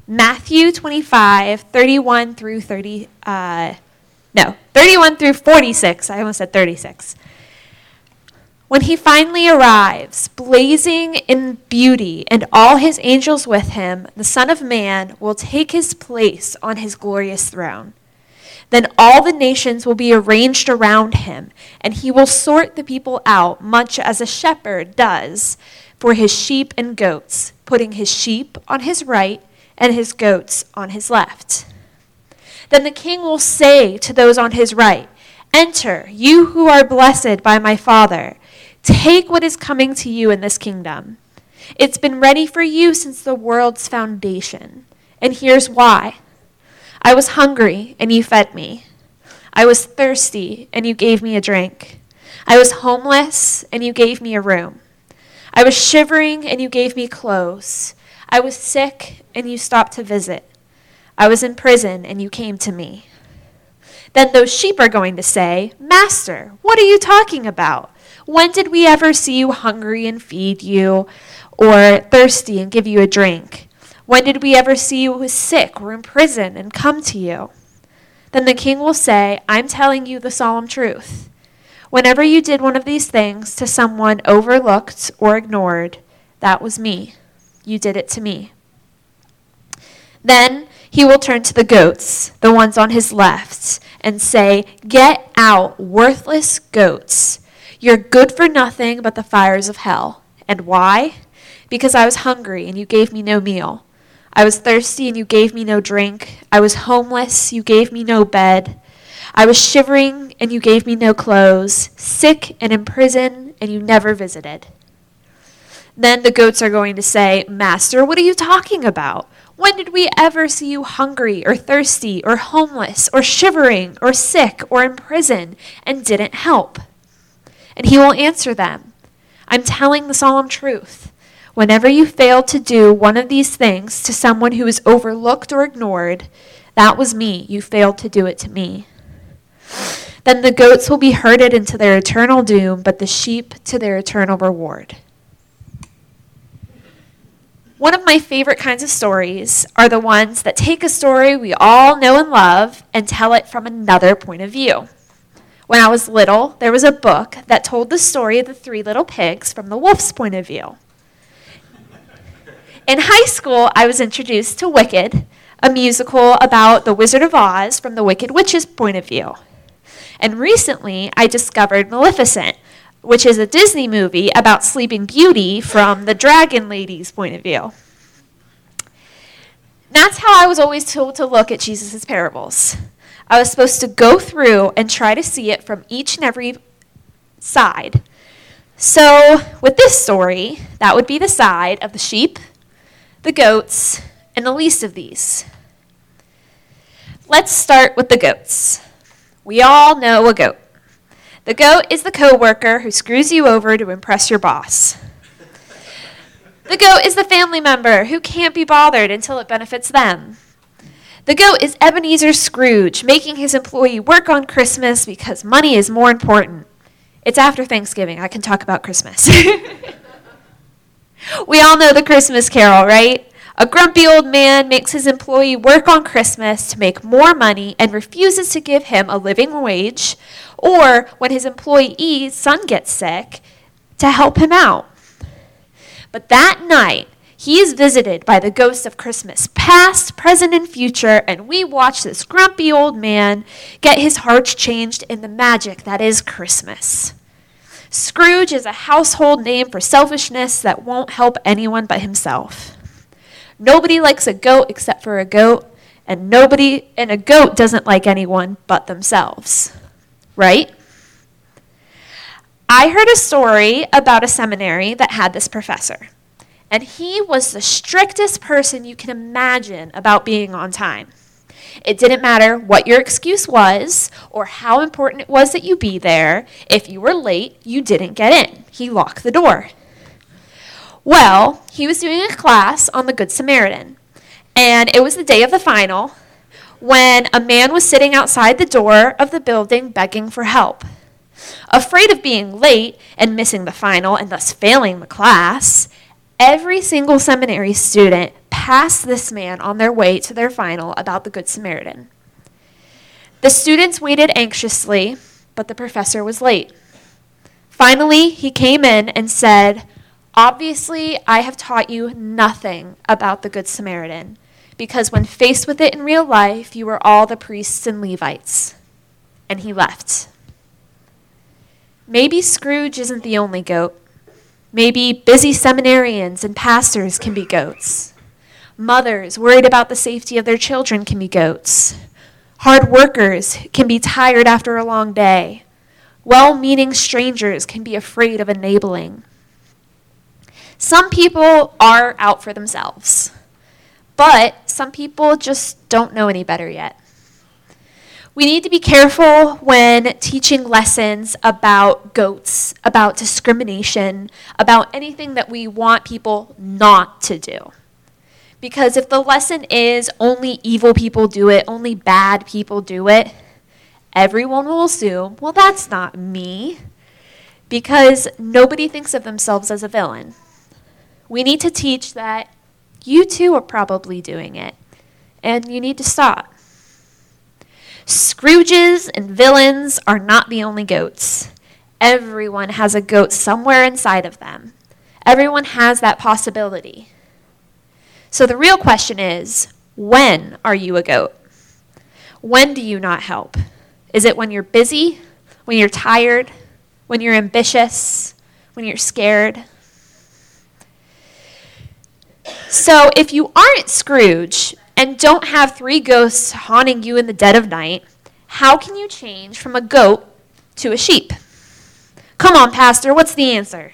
Matthew 25, 31 through 46. I almost said 36. When he finally arrives, blazing in beauty, and all his angels with him, the Son of Man will take his place on his glorious throne. Then all the nations will be arranged around him, and he will sort the people out, much as a shepherd does for his sheep and goats, putting his sheep on his right and his goats on his left. Then the king will say to those on his right, "Enter, you who are blessed by my Father. Take what is coming to you in this kingdom. It's been ready for you since the world's foundation. And here's why. I was hungry, and you fed me. I was thirsty, and you gave me a drink. I was homeless, and you gave me a room. I was shivering, and you gave me clothes. I was sick, and you stopped to visit. I was in prison, and you came to me." Then those sheep are going to say, "Master, what are you talking about? When did we ever see you hungry and feed you, or thirsty and give you a drink? When did we ever see you sick or in prison and come to you?" Then the king will say, "I'm telling you the solemn truth. Whenever you did one of these things to someone overlooked or ignored, that was me. You did it to me." Then he will turn to the goats, the ones on his left, and say, "Get out, worthless goats. You're good for nothing but the fires of hell. And why? Because I was hungry and you gave me no meal. I was thirsty and you gave me no drink. I was homeless, you gave me no bed. I was shivering and you gave me no clothes, sick and in prison and you never visited." Then the goats are going to say, "Master, what are you talking about? When did we ever see you hungry or thirsty or homeless or shivering or sick or in prison and didn't help?" And he will answer them, "I'm telling the solemn truth. Whenever you failed to do one of these things to someone who was overlooked or ignored, that was me. You failed to do it to me." Then the goats will be herded into their eternal doom, but the sheep to their eternal reward. One of my favorite kinds of stories are the ones that take a story we all know and love and tell it from another point of view. When I was little, there was a book that told the story of the three little pigs from the wolf's point of view. In high school, I was introduced to Wicked, a musical about the Wizard of Oz from the Wicked Witch's point of view. And recently, I discovered Maleficent, which is a Disney movie about Sleeping Beauty from the Dragon Lady's point of view. That's how I was always told to look at Jesus' parables. I was supposed to go through and try to see it from each and every side. So with this story, that would be the side of the sheep, the goats, and the least of these. Let's start with the goats. We all know a goat. The goat is the coworker who screws you over to impress your boss. The goat is the family member who can't be bothered until it benefits them. The goat is Ebenezer Scrooge, making his employee work on Christmas because money is more important. It's after Thanksgiving. I can talk about Christmas. We all know the Christmas Carol, right? A grumpy old man makes his employee work on Christmas to make more money and refuses to give him a living wage, or when his employee's son gets sick, to help him out. But that night, he is visited by the ghosts of Christmas past, present, and future, and we watch this grumpy old man get his heart changed in the magic that is Christmas. Scrooge is a household name for selfishness that won't help anyone but himself. Nobody likes a goat except for a goat, and a goat doesn't like anyone but themselves, right? I heard a story about a seminary that had this professor, and he was the strictest person you can imagine about being on time. It didn't matter what your excuse was or how important it was that you be there. If you were late, you didn't get in. He locked the door. Well, he was doing a class on the Good Samaritan, and it was the day of the final when a man was sitting outside the door of the building begging for help. Afraid of being late and missing the final and thus failing the class, every single seminary student passed this man on their way to their final about the Good Samaritan. The students waited anxiously, but the professor was late. Finally, he came in and said, "Obviously, I have taught you nothing about the Good Samaritan, because when faced with it in real life, you were all the priests and Levites." And he left. Maybe Scrooge isn't the only goat. Maybe busy seminarians and pastors can be goats. Mothers worried about the safety of their children can be goats. Hard workers can be tired after a long day. Well-meaning strangers can be afraid of enabling. Some people are out for themselves, but some people just don't know any better yet. We need to be careful when teaching lessons about goats, about discrimination, about anything that we want people not to do. Because if the lesson is only evil people do it, only bad people do it, everyone will assume, well, that's not me, because nobody thinks of themselves as a villain. We need to teach that you too are probably doing it, and you need to stop. Scrooges and villains are not the only goats. Everyone has a goat somewhere inside of them. Everyone has that possibility. So the real question is, when are you a goat? When do you not help? Is it when you're busy, when you're tired, when you're ambitious, when you're scared? So if you aren't Scrooge and don't have 3 ghosts haunting you in the dead of night, how can you change from a goat to a sheep? Come on, Pastor, what's the answer?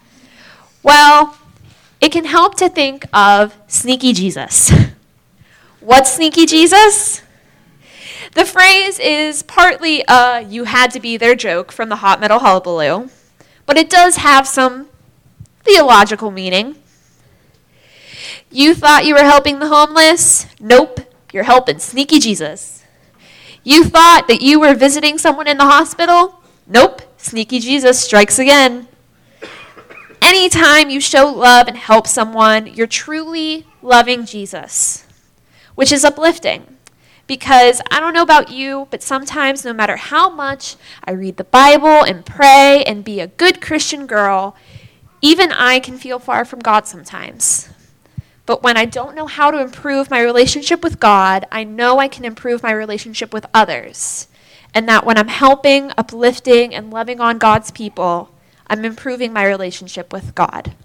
Well, it can help to think of sneaky Jesus. What's sneaky Jesus? The phrase is partly a "you had to be there" joke from the Hot Metal Hullabaloo, but it does have some theological meaning. You thought you were helping the homeless? Nope, you're helping sneaky Jesus. You thought that you were visiting someone in the hospital? Nope, sneaky Jesus strikes again. Anytime you show love and help someone, you're truly loving Jesus, which is uplifting. Because I don't know about you, but sometimes no matter how much I read the Bible and pray and be a good Christian girl, even I can feel far from God sometimes. But when I don't know how to improve my relationship with God, I know I can improve my relationship with others. And that when I'm helping, uplifting, and loving on God's people, I'm improving my relationship with God.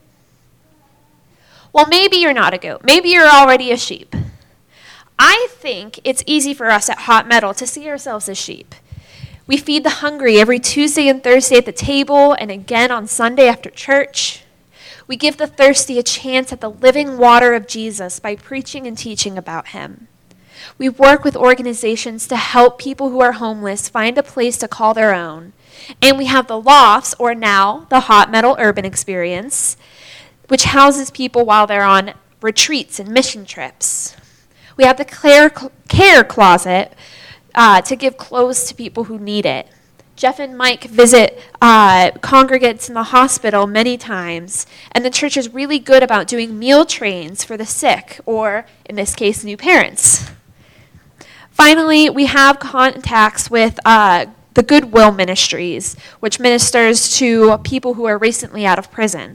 Well, maybe you're not a goat. Maybe you're already a sheep. I think it's easy for us at Hot Metal to see ourselves as sheep. We feed the hungry every Tuesday and Thursday at the table and again on Sunday after church. We give the thirsty a chance at the living water of Jesus by preaching and teaching about him. We work with organizations to help people who are homeless find a place to call their own. And we have the Lofts, or now the Hot Metal Urban Experience, which houses people while they're on retreats and mission trips. We have the Care Closet to give clothes to people who need it. Jeff and Mike visit congregants in the hospital many times, and the church is really good about doing meal trains for the sick, or in this case, new parents. Finally, we have contacts with the Goodwill Ministries, which ministers to people who are recently out of prison.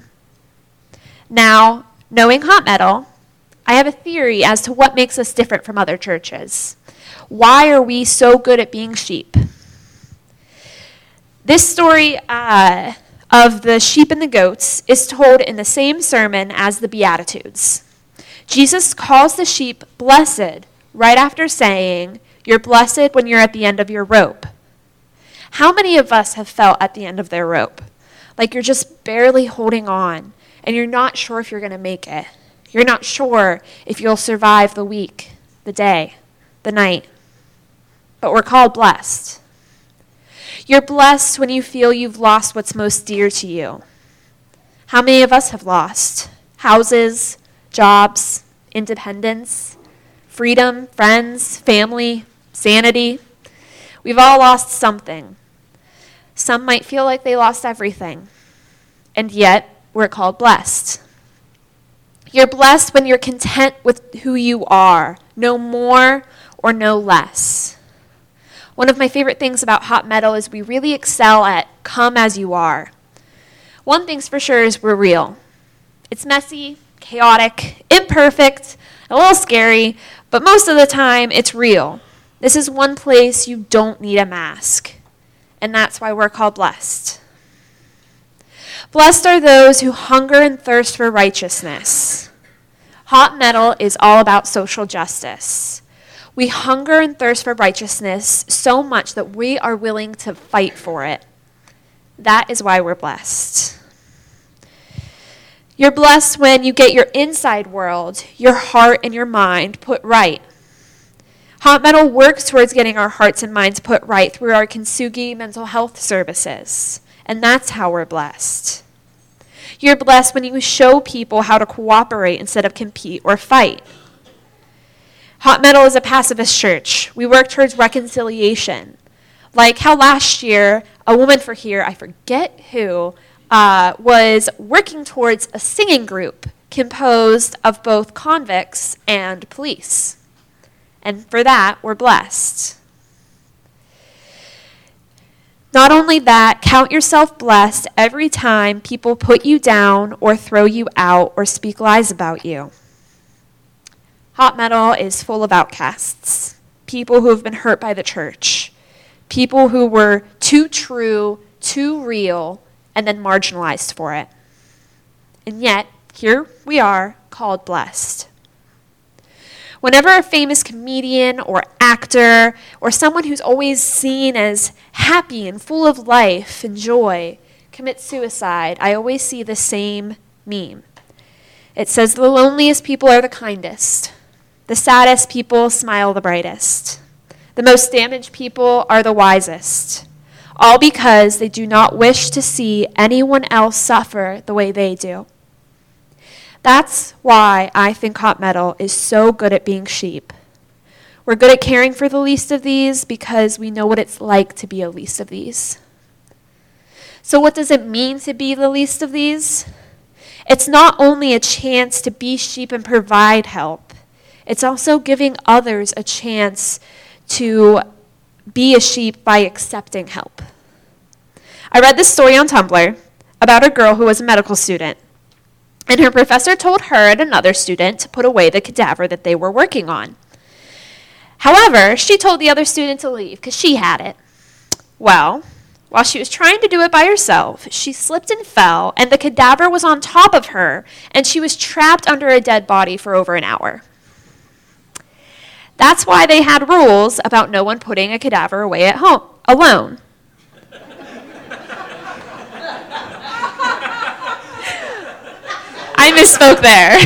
Now, knowing Hot Metal, I have a theory as to what makes us different from other churches. Why are we so good at being sheep? This story of the sheep and the goats is told in the same sermon as the Beatitudes. Jesus calls the sheep blessed right after saying, "You're blessed when you're at the end of your rope." How many of us have felt at the end of their rope? Like you're just barely holding on, and you're not sure if you're going to make it. You're not sure if you'll survive the week, the day, the night. But we're called blessed. You're blessed when you feel you've lost what's most dear to you. How many of us have lost? Houses, jobs, independence, freedom, friends, family, sanity. We've all lost something. Some might feel like they lost everything. And yet, we're called blessed. You're blessed when you're content with who you are, no more or no less. One of my favorite things about Hot Metal is we really excel at come as you are. One thing's for sure is we're real. It's messy, chaotic, imperfect, a little scary, but most of the time it's real. This is one place you don't need a mask, and that's why we're called blessed. Blessed are those who hunger and thirst for righteousness. Hot Metal is all about social justice. We hunger and thirst for righteousness so much that we are willing to fight for it. That is why we're blessed. You're blessed when you get your inside world, your heart and your mind put right. Hot Metal works towards getting our hearts and minds put right through our Kintsugi mental health services. And that's how we're blessed. You're blessed when you show people how to cooperate instead of compete or fight. Hot Metal is a pacifist church. We work towards reconciliation. Like how last year, a woman for here, I forget who, was working towards a singing group composed of both convicts and police. And for that, we're blessed. Not only that, count yourself blessed every time people put you down or throw you out or speak lies about you. Hot Metal is full of outcasts, people who have been hurt by the church, people who were too true, too real, and then marginalized for it. And yet, here we are, called blessed. Whenever a famous comedian or actor or someone who's always seen as happy and full of life and joy commits suicide, I always see the same meme. It says the loneliest people are the kindest. The saddest people smile the brightest. The most damaged people are the wisest. All because they do not wish to see anyone else suffer the way they do. That's why I think Hot Metal is so good at being sheep. We're good at caring for the least of these because we know what it's like to be a least of these. So what does it mean to be the least of these? It's not only a chance to be sheep and provide help. It's also giving others a chance to be a sheep by accepting help. I read this story on Tumblr about a girl who was a medical student. And her professor told her and another student to put away the cadaver that they were working on. However, she told the other student to leave because she had it. Well, while she was trying to do it by herself, she slipped and fell, and the cadaver was on top of her, and she was trapped under a dead body for over an hour. That's why they had rules about no one putting a cadaver away at home alone. I misspoke there.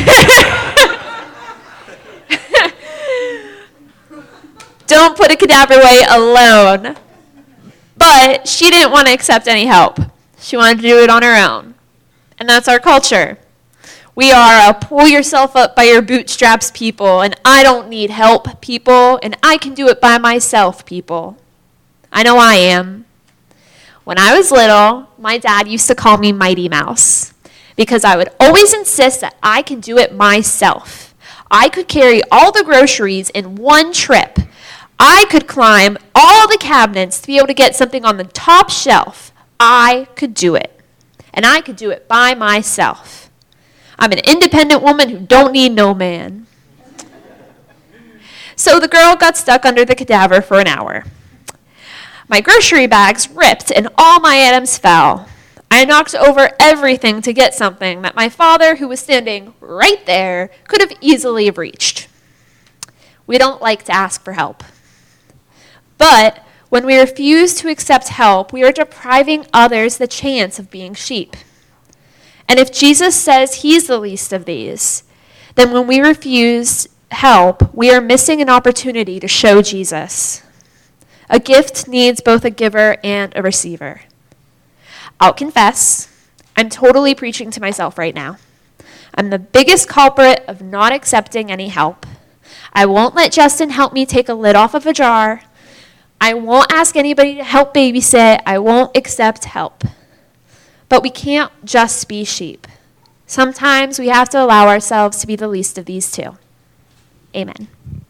Don't put a cadaver away alone. But she didn't want to accept any help. She wanted to do it on her own. And that's our culture. We are a pull yourself up by your bootstraps people, and I don't need help people, and I can do it by myself people. I know I am. When I was little, my dad used to call me Mighty Mouse, because I would always insist that I can do it myself. I could carry all the groceries in one trip. I could climb all the cabinets to be able to get something on the top shelf. I could do it. And I could do it by myself. I'm an independent woman who don't need no man. So the girl got stuck under the cadaver for an hour. My grocery bags ripped and all my items fell. I knocked over everything to get something that my father, who was standing right there, could have easily reached. We don't like to ask for help. But when we refuse to accept help, we are depriving others the chance of being sheep. And if Jesus says he's the least of these, then when we refuse help, we are missing an opportunity to show Jesus. A gift needs both a giver and a receiver. I'll confess, I'm totally preaching to myself right now. I'm the biggest culprit of not accepting any help. I won't let Justin help me take a lid off of a jar. I won't ask anybody to help babysit. I won't accept help. But we can't just be sheep. Sometimes we have to allow ourselves to be the least of these two. Amen.